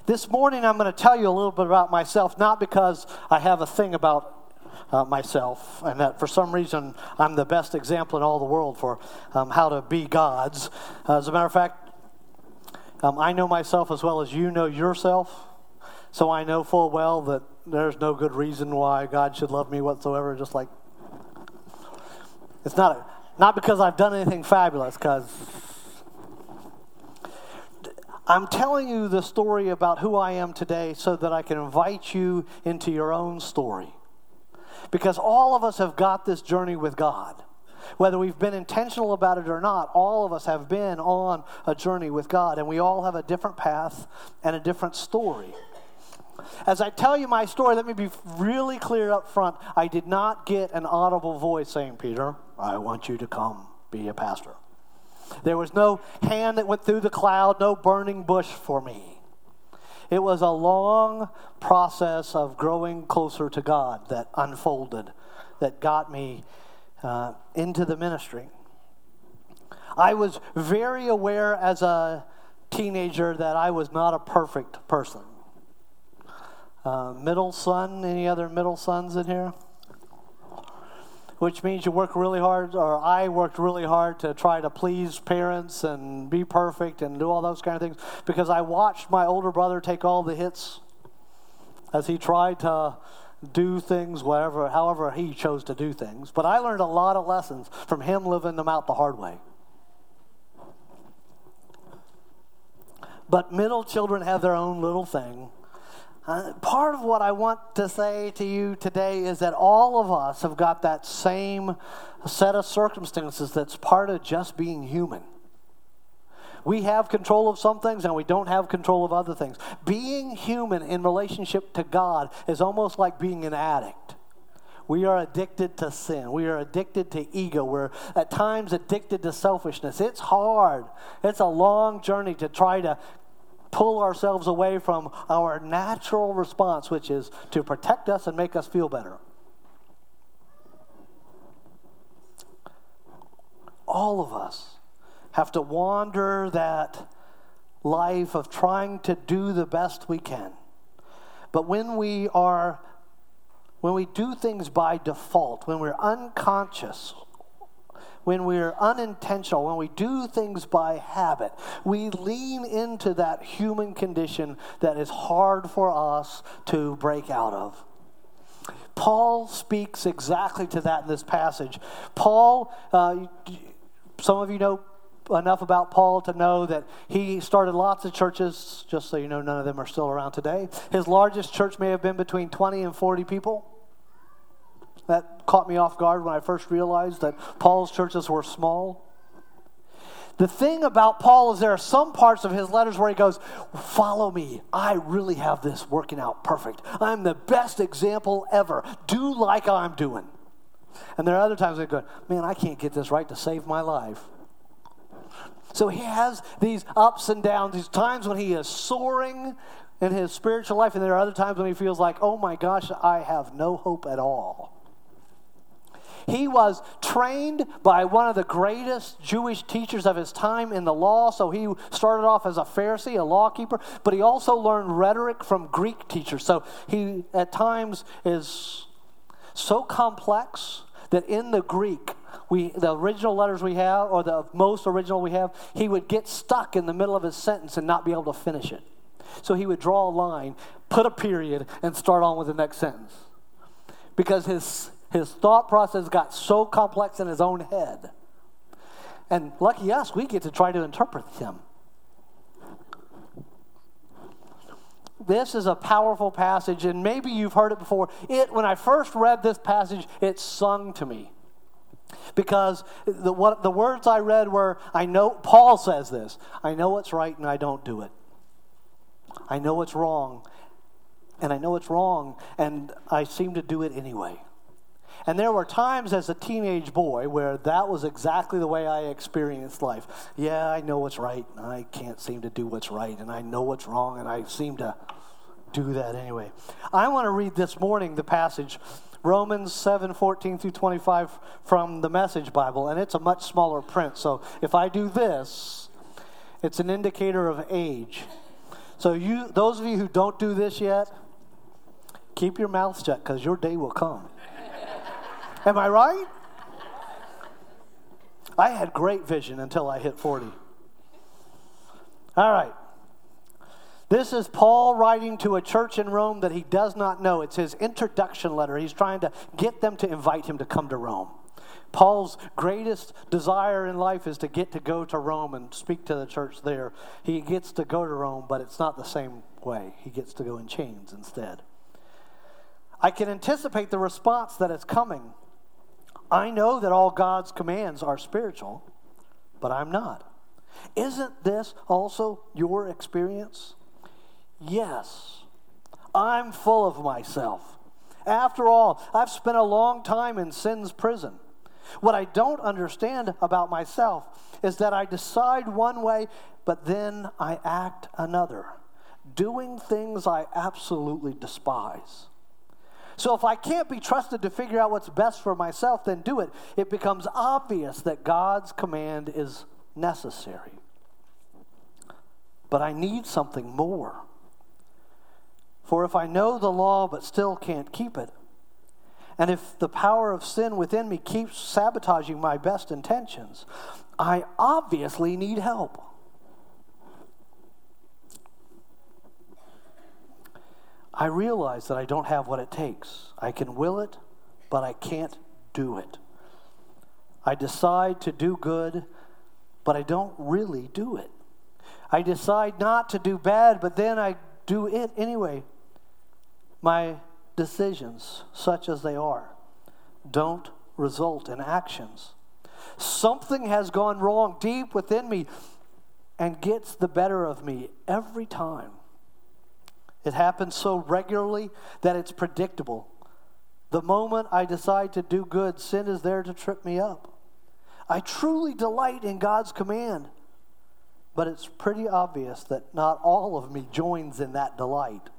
This morning I'm going to tell you a little bit about myself, not because I have a thing about myself and that for some reason I'm the best example in all the world for how to be God's. As a matter of fact, I know myself as well as you know yourself, so I know full well that there's no good reason why God should love me whatsoever. Just like, it's not because I've done anything fabulous, because I'm telling you the story about who I am today so that I can invite you into your own story. Because all of us have got this journey with God. Whether we've been intentional about it or not, all of us have been on a journey with God. And we all have a different path and a different story. As I tell you my story, let me be really clear up front. I did not get an audible voice saying, Peter, I want you to come be a pastor. There was no hand that went through the cloud, no burning bush for me. It was a long process of growing closer to God that unfolded, that got me into the ministry. I was very aware as a teenager that I was not a perfect person. Middle son, any other middle sons in here? Which means you work really hard, or I worked really hard to try to please parents and be perfect and do all those kind of things, because I watched my older brother take all the hits as he tried to do things however he chose to do things. But I learned a lot of lessons from him living them out the hard way. But middle children have their own little thing. Part of what I want to say to you today is that all of us have got that same set of circumstances that's part of just being human. We have control of some things and we don't have control of other things. Being human in relationship to God is almost like being an addict. We are addicted to sin. We are addicted to ego. We're at times addicted to selfishness. It's hard. It's a long journey to try to pull ourselves away from our natural response, which is to protect us and make us feel better. All of us have to wander that life of trying to do the best we can. But when we do things by default, when we're unconscious, when we're unintentional, when we do things by habit, we lean into that human condition that is hard for us to break out of. Paul speaks exactly to that in this passage. Paul, some of you know enough about Paul to know that he started lots of churches. Just so you know, none of them are still around today. His largest church may have been between 20 and 40 people. That caught me off guard when I first realized that Paul's churches were small. The thing about Paul is there are some parts of his letters where he goes, follow me. I really have this working out perfect. I'm the best example ever. Do like I'm doing. And there are other times they go, man, I can't get this right to save my life. So he has these ups and downs, these times when he is soaring in his spiritual life, and there are other times when he feels like, oh my gosh, I have no hope at all. He was trained by one of the greatest Jewish teachers of his time in the law, so he started off as a Pharisee, a law keeper, but he also learned rhetoric from Greek teachers. So he, at times, is so complex that in the Greek, the original letters we have, or the most original we have, he would get stuck in the middle of his sentence and not be able to finish it. So he would draw a line, put a period, and start on with the next sentence. Because his thought process got so complex in his own head. And lucky us, we get to try to interpret him. This is a powerful passage, and maybe you've heard it before. When I first read this passage, it sung to me. Because the words I read were, Paul says this, I know what's right and I don't do it. I know what's wrong, and I know it's wrong, and I seem to do it anyway. And there were times as a teenage boy where that was exactly the way I experienced life. Yeah, I know what's right, and I can't seem to do what's right, and I know what's wrong, and I seem to do that anyway. I want to read this morning the passage, Romans 7:14 through 25 from the Message Bible, and it's a much smaller print. So if I do this, it's an indicator of age. So those of you who don't do this yet, keep your mouth shut because your day will come. Am I right? I had great vision until I hit 40. All right. This is Paul writing to a church in Rome that he does not know. It's his introduction letter. He's trying to get them to invite him to come to Rome. Paul's greatest desire in life is to get to go to Rome and speak to the church there. He gets to go to Rome, but it's not the same way. He gets to go in chains instead. I can anticipate the response that is coming. I know that all God's commands are spiritual, but I'm not. Isn't this also your experience? Yes. I'm full of myself. After all, I've spent a long time in sin's prison. What I don't understand about myself is that I decide one way, but then I act another, doing things I absolutely despise. So if I can't be trusted to figure out what's best for myself, then do it. It becomes obvious that God's command is necessary. But I need something more. For if I know the law but still can't keep it, and if the power of sin within me keeps sabotaging my best intentions, I obviously need help. I realize that I don't have what it takes. I can will it, but I can't do it. I decide to do good, but I don't really do it. I decide not to do bad, but then I do it anyway. My decisions, such as they are, don't result in actions. Something has gone wrong deep within me and gets the better of me every time. It happens so regularly that it's predictable. The moment I decide to do good, sin is there to trip me up. I truly delight in God's command, but it's pretty obvious that not all of me joins in that delight.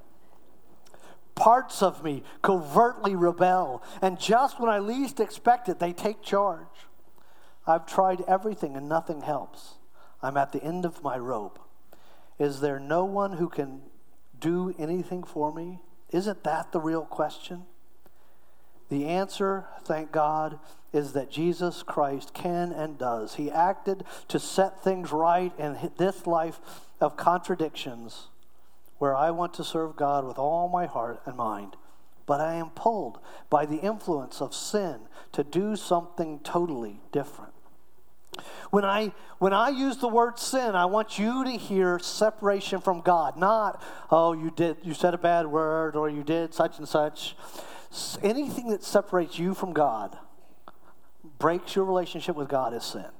Parts of me covertly rebel, and just when I least expect it, they take charge. I've tried everything and nothing helps. I'm at the end of my rope. Is there no one who can do anything for me? Isn't that the real question? The answer, thank God, is that Jesus Christ can and does. He acted to set things right in this life of contradictions, where I want to serve God with all my heart and mind, but I am pulled by the influence of sin to do something totally different. When I use the word sin, I want you to hear separation from God, not, oh, you said a bad word, or you did such and such. Anything that separates you from God, breaks your relationship with God, is sin.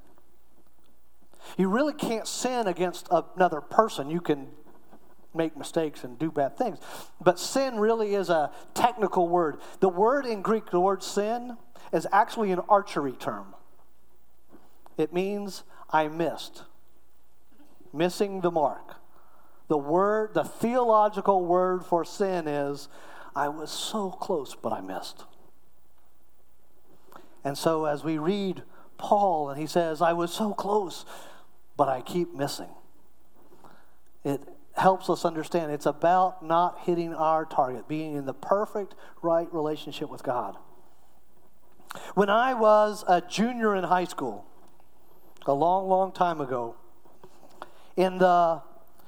You really can't sin against another person. You can make mistakes and do bad things. But sin really is a technical word. The word in Greek, the word sin, is actually an archery term. It means I missed. Missing the mark. The theological word for sin is I was so close, but I missed. And so as we read Paul and he says, I was so close, but I keep missing. It helps us understand it's about not hitting our target, being in the perfect, right relationship with God. When I was a junior in high school, a long, long time ago, in the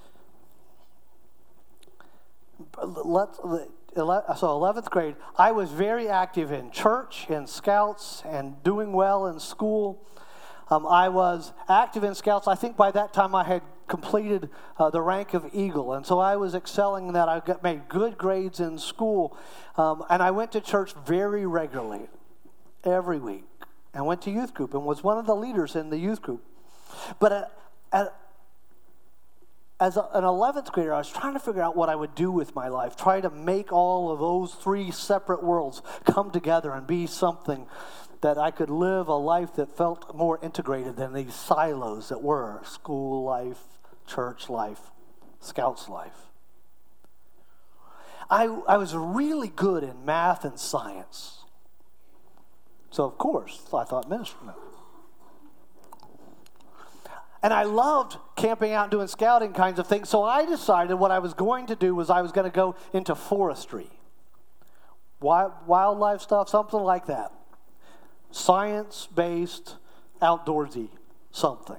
11th grade, I was very active in church, in scouts, and doing well in school. I was active in scouts. I think by that time I had completed the rank of Eagle, and so I was excelling in that. I made good grades in school, and I went to church very regularly, every week, and went to youth group and was one of the leaders in the youth group. But as an 11th grader, I was trying to figure out what I would do with my life, try to make all of those three separate worlds come together and be something that I could live a life that felt more integrated than these silos that were school life, church life, scouts life. I was really good in math and science. So, of course, I thought ministry. And I loved camping out and doing scouting kinds of things. So I decided what I was going to do was I was going to go into forestry. Wildlife stuff, something like that. Science-based, outdoorsy something.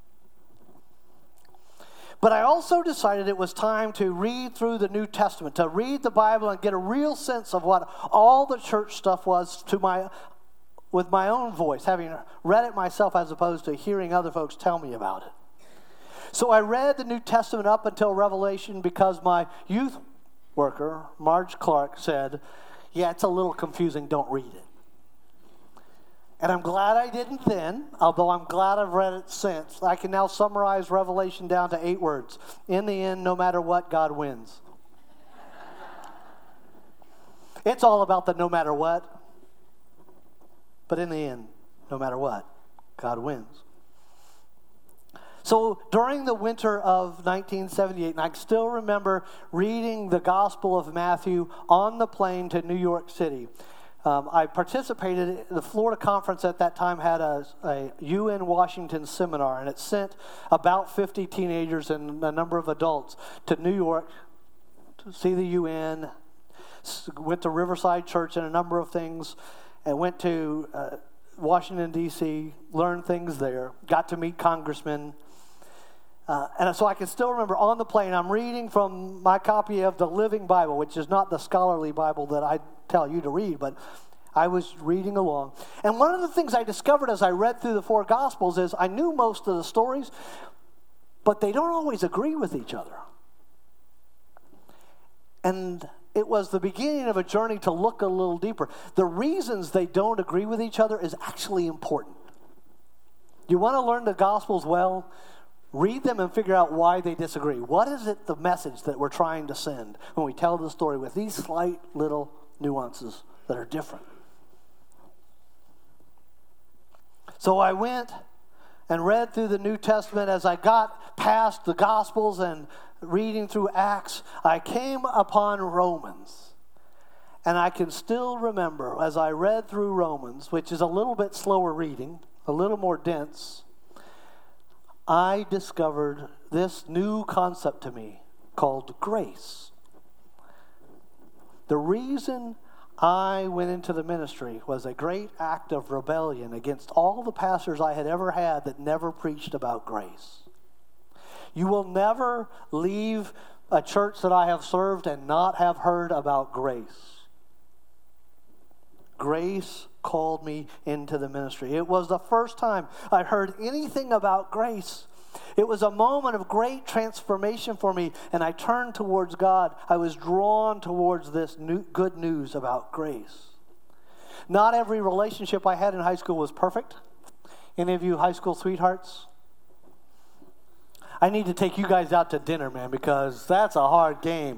But I also decided it was time to read through the New Testament, to read the Bible and get a real sense of what all the church stuff was with my own voice, having read it myself as opposed to hearing other folks tell me about it. So I read the New Testament up until Revelation because my youth worker, Marge Clark, said, yeah, it's a little confusing, don't read it. And I'm glad I didn't then, although I'm glad I've read it since. I can now summarize Revelation down to 8 words. In the end, no matter what, God wins. It's all about the no matter what. But in the end, no matter what, God wins. So during the winter of 1978, and I still remember reading the Gospel of Matthew on the plane to New York City. I participated, the Florida Conference at that time had a UN Washington seminar, and it sent about 50 teenagers and a number of adults to New York to see the UN, went to Riverside Church and a number of things, and went to Washington, D.C., learned things there, got to meet congressmen. And so I can still remember on the plane, I'm reading from my copy of the Living Bible, which is not the scholarly Bible that I tell you to read, but I was reading along. And one of the things I discovered as I read through the 4 Gospels is I knew most of the stories, but they don't always agree with each other. And it was the beginning of a journey to look a little deeper. The reasons they don't agree with each other is actually important. You want to learn the Gospels well? Read them and figure out why they disagree. What is it, the message that we're trying to send when we tell the story with these slight little nuances that are different? So I went and read through the New Testament. As I got past the Gospels and reading through Acts, I came upon Romans. And I can still remember as I read through Romans, which is a little bit slower reading, a little more dense, I discovered this new concept to me called grace. The reason I went into the ministry was a great act of rebellion against all the pastors I had ever had that never preached about grace. You will never leave a church that I have served and not have heard about grace. Grace called me into the ministry. It was the first time I heard anything about grace. It was a moment of great transformation for me, and I turned towards God. I was drawn towards this good news about grace. Not every relationship I had in high school was perfect. Any of you high school sweethearts? I need to take you guys out to dinner, man, because that's a hard game.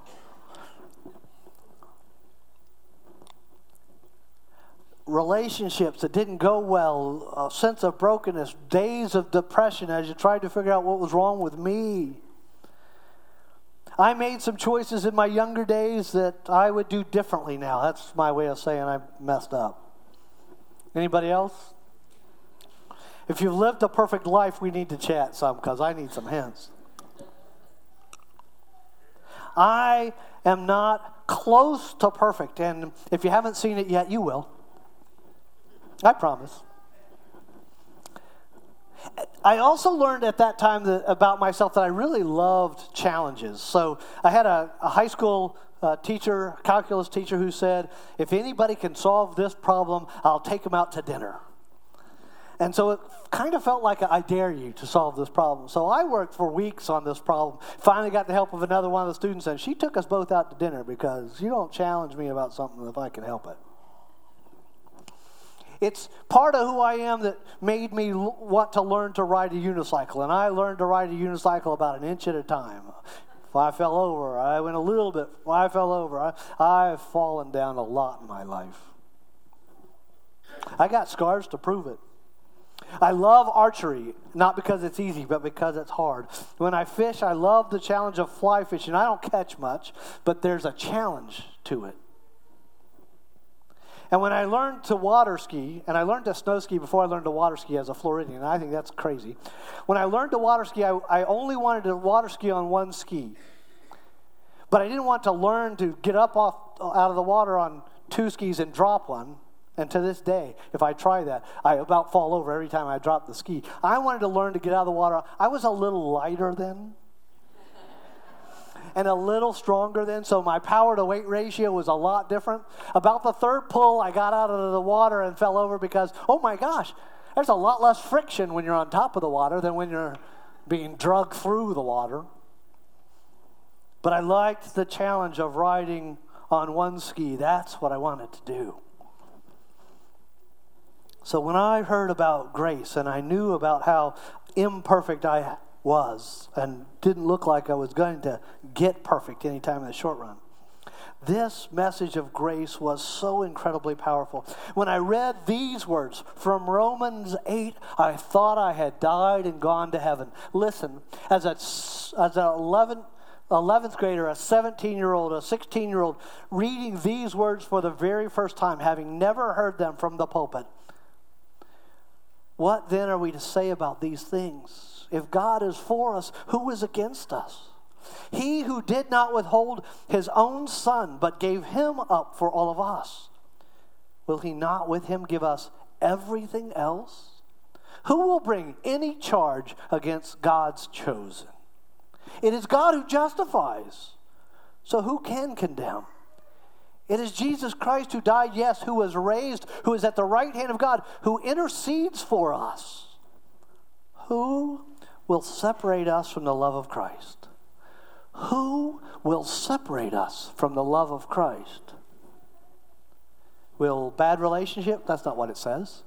Relationships that didn't go well, a sense of brokenness, days of depression as you tried to figure out what was wrong with me. I made some choices in my younger days that I would do differently now. That's my way of saying I messed up. Anybody else? If you've lived a perfect life, we need to chat some because I need some hints. I am not close to perfect, and if you haven't seen it yet, you will. I promise. I also learned at that time about myself that I really loved challenges. So I had a high school teacher, calculus teacher, who said, if anybody can solve this problem, I'll take them out to dinner. And so it kind of felt like I dare you to solve this problem. So I worked for weeks on this problem. Finally got the help of another one of the students, and she took us both out to dinner because you don't challenge me about something if I can help it. It's part of who I am that made me want to learn to ride a unicycle. And I learned to ride a unicycle about an inch at a time. If I fell over, I went a little bit. If I fell over, I've fallen down a lot in my life. I got scars to prove it. I love archery, not because it's easy, but because it's hard. When I fish, I love the challenge of fly fishing. I don't catch much, but there's a challenge to it. And when I learned to water ski, and I learned to snow ski before I learned to water ski as a Floridian, and I think that's crazy. When I learned to water ski, I only wanted to water ski on one ski. But I didn't want to learn to get up out of the water on two skis and drop one. And to this day, if I try that, I about fall over every time I drop the ski. I wanted to learn to get out of the water. I was a little lighter then. And a little stronger then, so my power to weight ratio was a lot different. About the third pull, I got out of the water and fell over because, oh my gosh, there's a lot less friction when you're on top of the water than when you're being dragged through the water. But I liked the challenge of riding on one ski. That's what I wanted to do. So when I heard about grace and I knew about how imperfect I was and didn't look like I was going to get perfect anytime in the short run, this message of grace was so incredibly powerful. When I read these words from Romans 8, I thought I had died and gone to heaven. Listen, as an 11th grader, a 17-year-old, a 16-year-old, reading these words for the very first time, having never heard them from the pulpit, what then are we to say about these things? If God is for us, who is against us? He who did not withhold his own Son, but gave him up for all of us, will he not with him give us everything else? Who will bring any charge against God's chosen? It is God who justifies, so who can condemn? It is Jesus Christ who died, yes, who was raised, who is at the right hand of God, who intercedes for us. Who will separate us from the love of Christ? Who will separate us from the love of Christ? Will bad relationship? That's not what it says.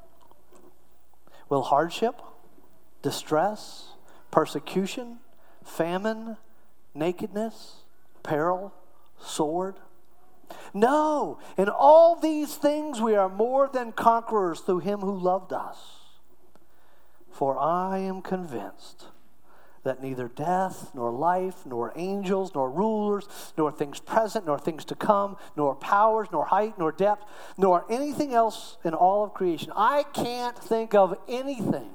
Will hardship, distress, persecution, famine, nakedness, peril, sword? No, in all these things we are more than conquerors through him who loved us. For I am convinced that neither death, nor life, nor angels, nor rulers, nor things present, nor things to come, nor powers, nor height, nor depth, nor anything else in all of creation. I can't think of anything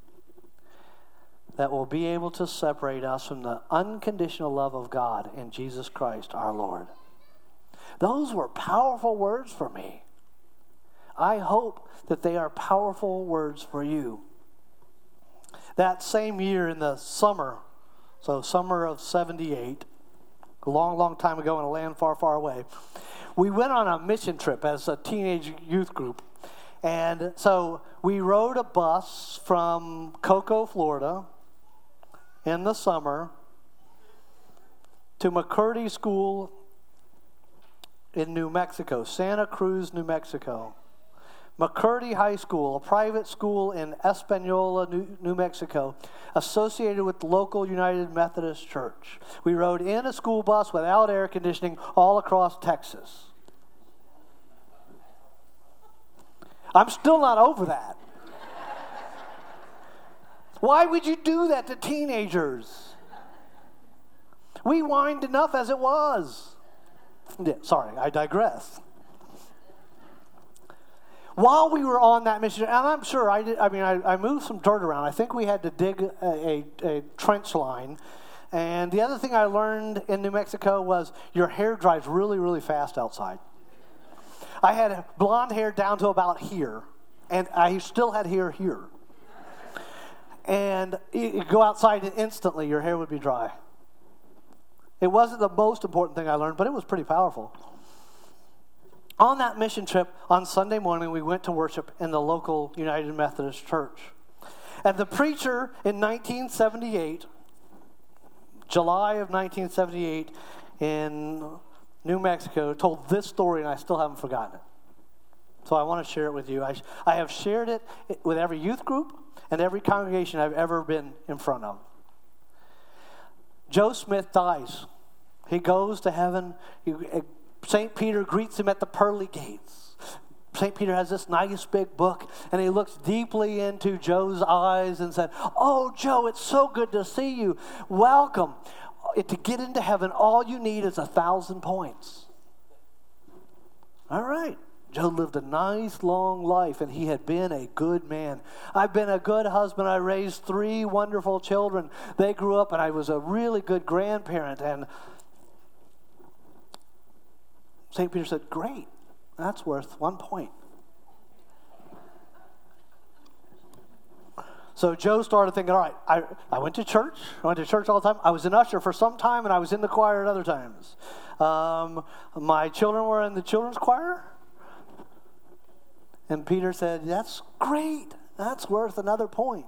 that will be able to separate us from the unconditional love of God in Jesus Christ our Lord. Those were powerful words for me. I hope that they are powerful words for you. That same year in the summer, so summer of 78, a long, long time ago in a land far, far away, we went on a mission trip as a teenage youth group. And so we rode a bus from Cocoa, Florida in the summer to McCurdy School in New Mexico, Santa Cruz, New Mexico. McCurdy High School, a private school in Espanola, New Mexico, associated with the local United Methodist Church. We rode in a school bus without air conditioning all across Texas. I'm still not over that. Why would you do that to teenagers? We whined enough as it was. Yeah, sorry, I digress. While we were on that mission, and I'm sure I moved some dirt around. I think we had to dig a trench line. And the other thing I learned in New Mexico was your hair dries really, really fast outside. I had blonde hair down to about here, and I still had hair here. And you go outside and instantly your hair would be dry. It wasn't the most important thing I learned, but it was pretty powerful. On that mission trip, on Sunday morning, we went to worship in the local United Methodist Church. And the preacher in 1978, July of 1978, in New Mexico, told this story, and I still haven't forgotten it. So I want to share it with you. I have shared it with every youth group and every congregation I've ever been in front of. Joe Smith dies. He goes to heaven. St. Peter greets him at the pearly gates. St. Peter has this nice big book, and he looks deeply into Joe's eyes and said, "Oh, Joe, it's so good to see you. Welcome. To get into heaven, all you need is 1,000 points." All right. Job lived a nice, long life, and he had been a good man. I've been a good husband. I raised 3 wonderful children. They grew up, and I was a really good grandparent. And St. Peter said, great, that's worth 1 point. So Joe started thinking, all right, I went to church. I went to church all the time. I was an usher for some time, and I was in the choir at other times. My children were in the children's choir. And Peter said, that's great. That's worth another point.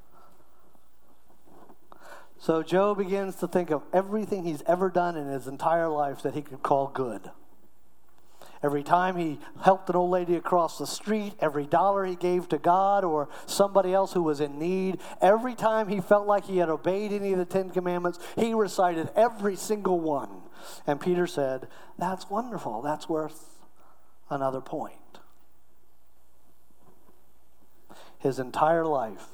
So Joe begins to think of everything he's ever done in his entire life that he could call good. Every time he helped an old lady across the street, every dollar he gave to God or somebody else who was in need, every time he felt like he had obeyed any of the 10 Commandments, he recited every single one. And Peter said, that's wonderful. That's worth another point. His entire life.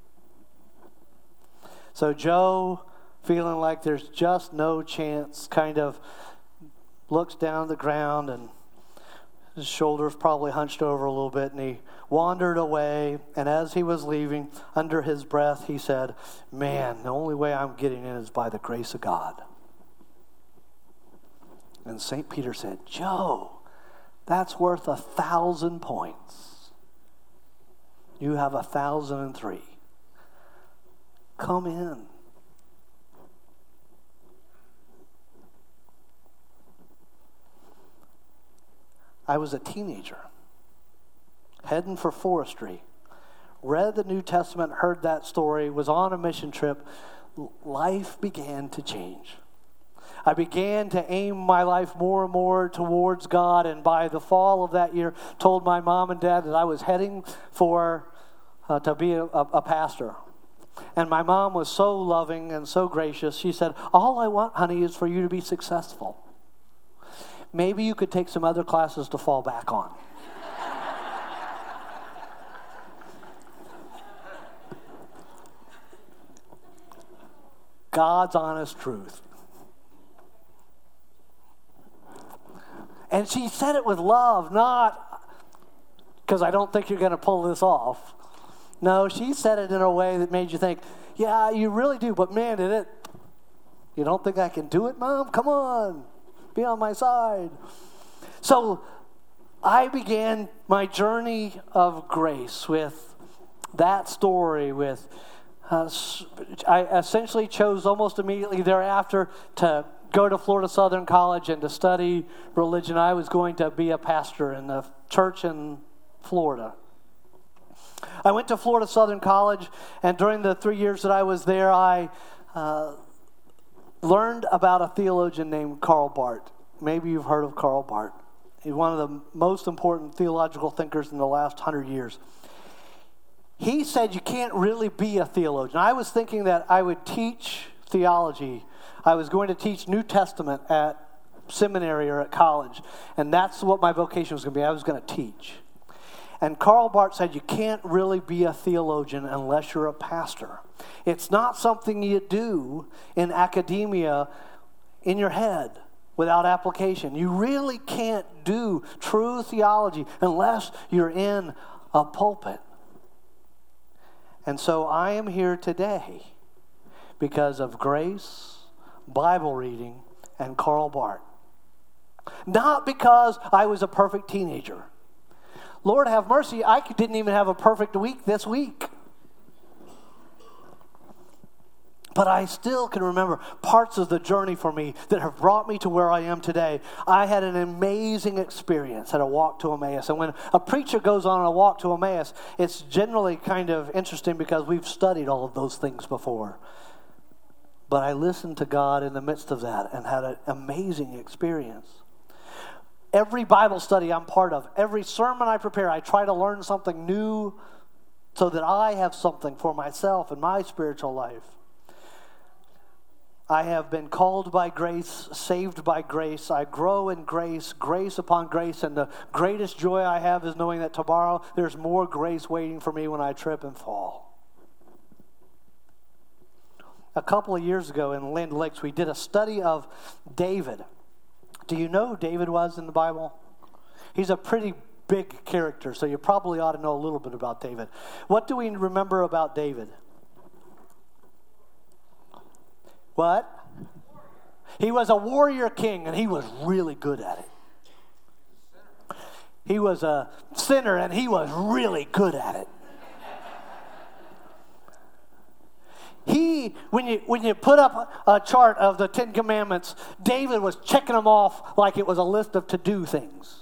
So Joe, feeling like there's just no chance, kind of looks down at the ground, and his shoulders probably hunched over a little bit, and he wandered away. And as he was leaving, under his breath, he said, man, the only way I'm getting in is by the grace of God. And St. Peter said, Joe, that's worth 1,000 points. You have 1,003. Come in. I was a teenager, heading for forestry, read the New Testament, heard that story, was on a mission trip. Life began to change. I began to aim my life more and more towards God, and by the fall of that year, told my mom and dad that I was heading for to be a pastor. And my mom was so loving and so gracious. She said, all I want, honey, is for you to be successful. Maybe you could take some other classes to fall back on. God's honest truth. And she said it with love, not because I don't think you're going to pull this off. No, she said it in a way that made you think, yeah, you really do, but man, did it. You don't think I can do it, Mom? Come on. Be on my side. So I began my journey of grace with that story. I essentially chose almost immediately thereafter to go to Florida Southern College and to study religion. I was going to be a pastor in the church in Florida. I went to Florida Southern College, and during the 3 years that I was there, I learned about a theologian named Karl Barth. Maybe you've heard of Karl Barth. He's one of the most important theological thinkers in the last 100 years. He said you can't really be a theologian. I was thinking that I would teach theology. I was going to teach New Testament at seminary or at college, and that's what my vocation was going to be. I was going to teach. And Karl Barth said you can't really be a theologian unless you're a pastor. It's not something you do in academia in your head without application. You really can't do true theology unless you're in a pulpit. And so I am here today because of grace, Bible reading, and Karl Barth. Not because I was a perfect teenager. Lord have mercy, I didn't even have a perfect week this week. But I still can remember parts of the journey for me that have brought me to where I am today. I had an amazing experience at a walk to Emmaus. And when a preacher goes on a walk to Emmaus, it's generally kind of interesting because we've studied all of those things before. But I listened to God in the midst of that and had an amazing experience. Every Bible study I'm part of, every sermon I prepare, I try to learn something new so that I have something for myself in my spiritual life. I have been called by grace, saved by grace. I grow in grace, grace upon grace, and the greatest joy I have is knowing that tomorrow there's more grace waiting for me when I trip and fall. A couple of years ago in Land Lakes, we did a study of David. Do you know who David was in the Bible? He's a pretty big character, so you probably ought to know a little bit about David. What do we remember about David? What? He was a warrior king, and he was really good at it. He was a sinner, and he was really good at it. When you put up a chart of the 10 Commandments, David was checking them off like it was a list of to-do things.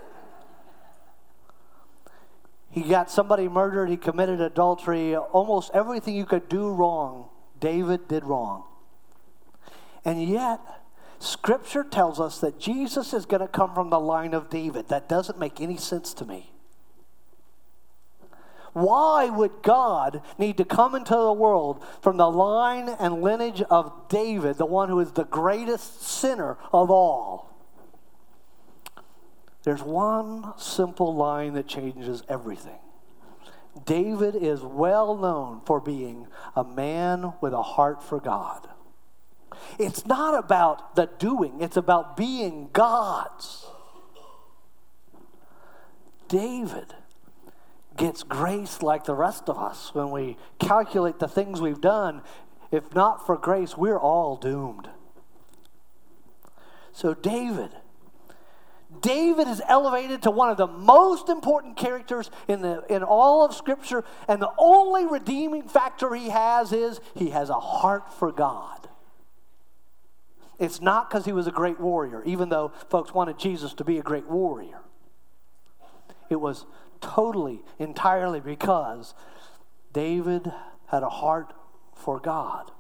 He got somebody murdered, he committed adultery, almost everything you could do wrong, David did wrong. And yet, Scripture tells us that Jesus is going to come from the line of David. That doesn't make any sense to me. Why would God need to come into the world from the line and lineage of David, the one who is the greatest sinner of all? There's one simple line that changes everything. David is well known for being a man with a heart for God. It's not about the doing, it's about being God's. David gets grace like the rest of us. When we calculate the things we've done, if not for grace, we're all doomed. So David is elevated to one of the most important characters in all of Scripture, and the only redeeming factor he has is he has a heart for God. It's not because he was a great warrior, even though folks wanted Jesus to be a great warrior. It was totally, entirely because David had a heart for God.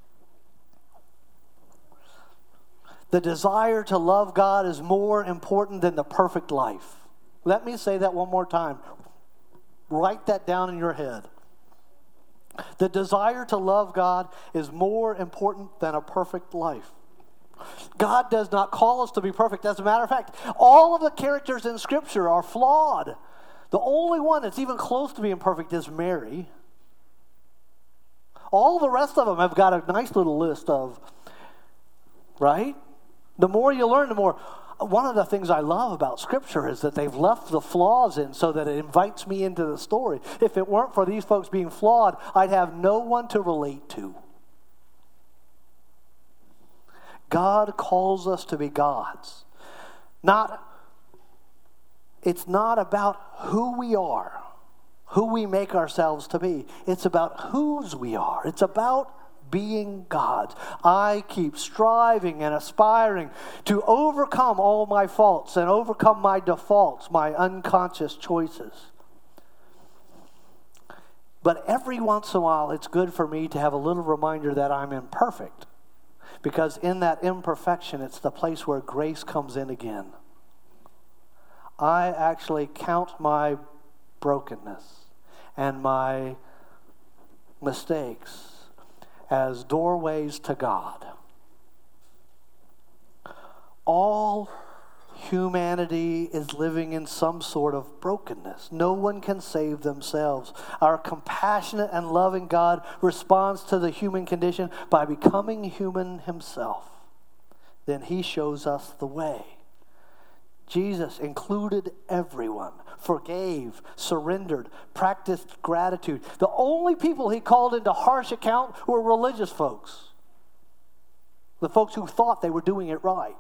The desire to love God is more important than the perfect life. Let me say that one more time. Write that down in your head. The desire to love God is more important than a perfect life. God does not call us to be perfect. As a matter of fact, all of the characters in Scripture are flawed. The only one that's even close to being perfect is Mary. All the rest of them have got a nice little list of, right? The more you learn, the more. One of the things I love about Scripture is that they've left the flaws in so that it invites me into the story. If it weren't for these folks being flawed, I'd have no one to relate to. God calls us to be God's. It's not about who we are, who we make ourselves to be. It's about whose we are. It's about being God's. I keep striving and aspiring to overcome all my faults and overcome my defaults, my unconscious choices. But every once in a while, it's good for me to have a little reminder that I'm imperfect. Because in that imperfection, it's the place where grace comes in again. I actually count my brokenness and my mistakes as doorways to God. All humanity is living in some sort of brokenness. No one can save themselves. Our compassionate and loving God responds to the human condition by becoming human himself. Then he shows us the way. Jesus included everyone, forgave, surrendered, practiced gratitude. The only people he called into harsh account were religious folks. The folks who thought they were doing it right.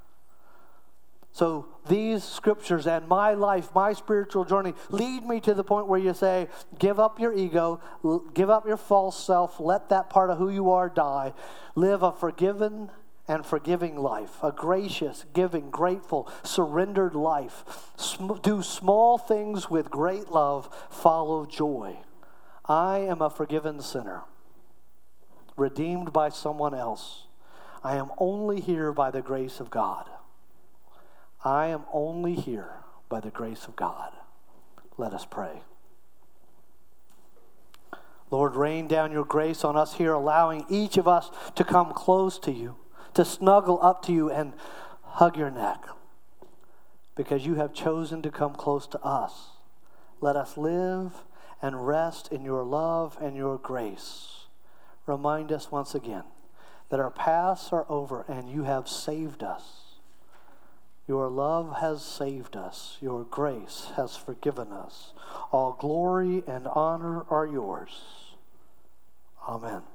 So these scriptures and my life, my spiritual journey, lead me to the point where you say, give up your ego, give up your false self, let that part of who you are die. Live a forgiven and forgiving life, a gracious, giving, grateful, surrendered life. Do small things with great love, follow joy. I am a forgiven sinner, redeemed by someone else. I am only here by the grace of God. I am only here by the grace of God. Let us pray. Lord, rain down your grace on us here, allowing each of us to come close to you, to snuggle up to you and hug your neck, because you have chosen to come close to us. Let us live and rest in your love and your grace. Remind us once again that our paths are over and you have saved us. Your love has saved us. Your grace has forgiven us. All glory and honor are yours. Amen.